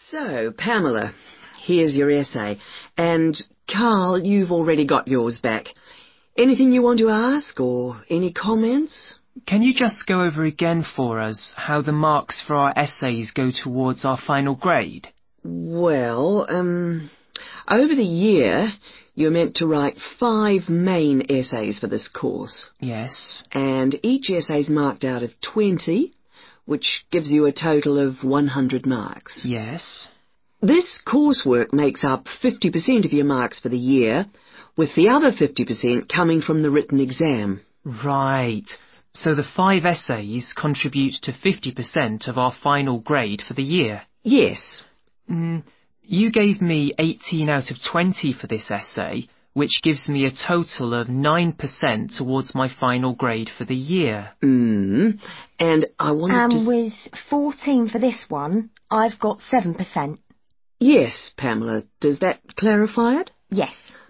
So, Pamela, here's your essay. And, Carl, you've already got yours back. Anything you want to ask, or any comments? Can you just go over again for us how the marks for our essays go towards our final grade? Well, over the year, you're meant to write 5 main essays for this course. Yes. And each essay's marked out of 20, which gives you a total of 100 marks. Yes. This coursework makes up 50% of your marks for the year, with the other 50% coming from the written exam. Right. So the 5 essays contribute to 50% of our final grade for the year? Yes. You gave me 18 out of 20 for this essay, which gives me a total of 9% towards my final grade for the year. And I wanted to... And with 14 for this one, I've got 7%. Yes, Pamela. Does that clarify it? Yes.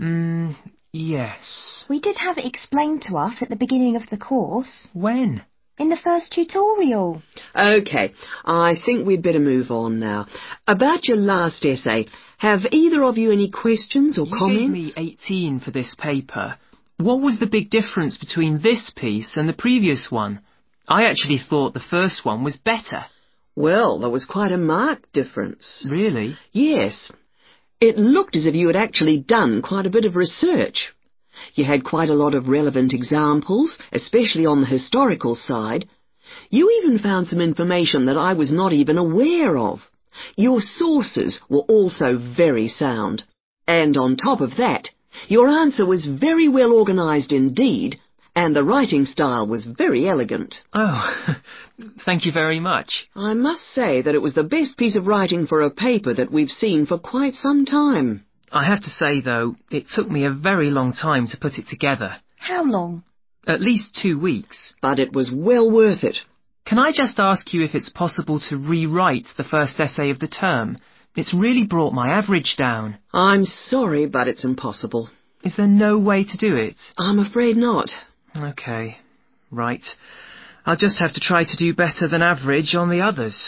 Yes. We did have it explained to us at the beginning of the course. When? In the first tutorial. OK, I think we'd better move on now. About your last essay, have either of you any questions or comments? You gave me 18 for this paper. What was the big difference between this piece and the previous one? I actually thought the first one was better. Well, there was quite a marked difference. Really? Yes. It looked as if you had actually done quite a bit of research. You had quite a lot of relevant examples, especially on the historical side. You even found some information that I was not even aware of. Your sources were also very sound. And on top of that, your answer was very well organised indeed, and the writing style was very elegant. Oh, thank you very much. I must say that it was the best piece of writing for a paper that we've seen for quite some time. I have to say, though, it took me a very long time to put it together. How long? At least 2 weeks. But it was well worth it. Can I just ask you if it's possible to rewrite the first essay of the term? It's really brought my average down. I'm sorry, but it's impossible. Is there no way to do it? I'm afraid not. OK. Right. I'll just have to try to do better than average on the others.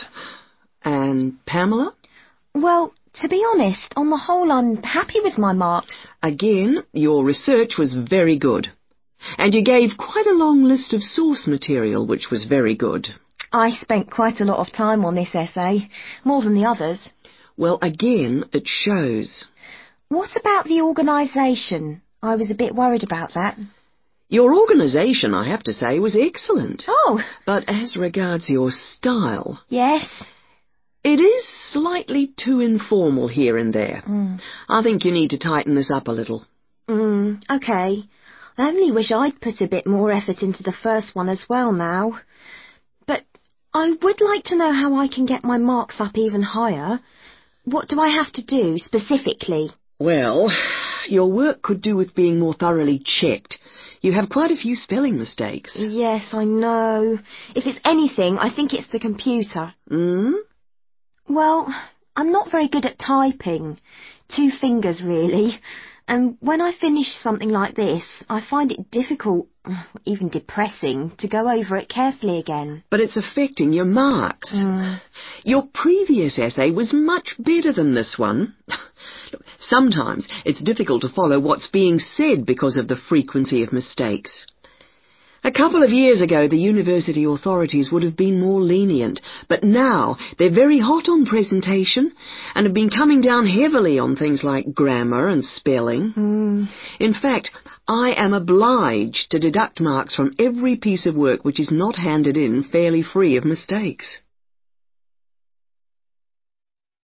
And Pamela? Well, to be honest, on the whole, I'm happy with my marks. Again, your research was very good. And you gave quite a long list of source material, which was very good. I spent quite a lot of time on this essay, more than the others. Well, again, it shows. What about the organisation? I was a bit worried about that. Your organisation, I have to say, was excellent. Oh! But as regards your style... Yes? It is slightly too informal here and there. I think you need to tighten this up a little. OK. I only wish I'd put a bit more effort into the first one as well now. But I would like to know how I can get my marks up even higher. What do I have to do, specifically? Well, your work could do with being more thoroughly checked. You have quite a few spelling mistakes. Yes, I know. If it's anything, I think it's the computer. Well, I'm not very good at typing. 2 fingers, really. And when I finish something like this, I find it difficult, even depressing, to go over it carefully again. But it's affecting your marks. Your previous essay was much better than this one. Look, sometimes it's difficult to follow what's being said because of the frequency of mistakes. A couple of years ago, the university authorities would have been more lenient, but now they're very hot on presentation and have been coming down heavily on things like grammar and spelling. In fact, I am obliged to deduct marks from every piece of work which is not handed in fairly free of mistakes.